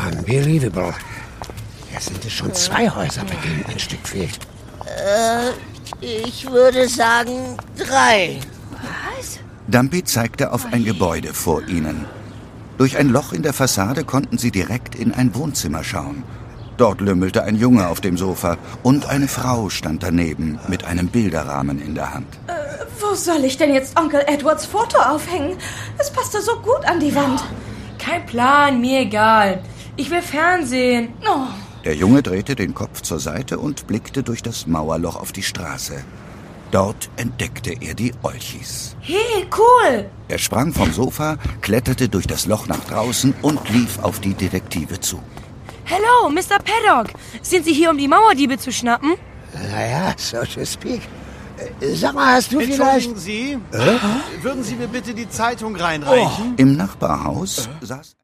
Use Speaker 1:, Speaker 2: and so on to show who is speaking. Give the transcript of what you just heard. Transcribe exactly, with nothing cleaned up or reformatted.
Speaker 1: Unbelievable. Jetzt sind es schon zwei Häuser, bei denen ein Stück fehlt.
Speaker 2: Äh, ich würde sagen drei.
Speaker 3: Was?
Speaker 4: Dumpy zeigte auf ein Gebäude vor ihnen. Durch ein Loch in der Fassade konnten sie direkt in ein Wohnzimmer schauen. Dort lümmelte ein Junge auf dem Sofa und eine Frau stand daneben mit einem Bilderrahmen in der Hand.
Speaker 3: Äh, wo soll ich denn jetzt Onkel Edwards Foto aufhängen? Es passte so gut an die Wand.
Speaker 5: Kein Plan, mir egal. Ich will Fernsehen.
Speaker 3: Oh.
Speaker 4: Der Junge drehte den Kopf zur Seite und blickte durch das Mauerloch auf die Straße. Dort entdeckte er die Olchis.
Speaker 5: Hey, cool!
Speaker 4: Er sprang vom Sofa, kletterte durch das Loch nach draußen und lief auf die Detektive zu.
Speaker 5: Hello, Mister Paddock. Sind Sie hier, um die Mauerdiebe zu schnappen?
Speaker 1: Naja, so to speak. Äh, Sag mal, hast du vielleicht...
Speaker 6: Entschuldigen Sie, äh? würden Sie mir bitte die Zeitung reinreichen?
Speaker 4: Im Nachbarhaus saß...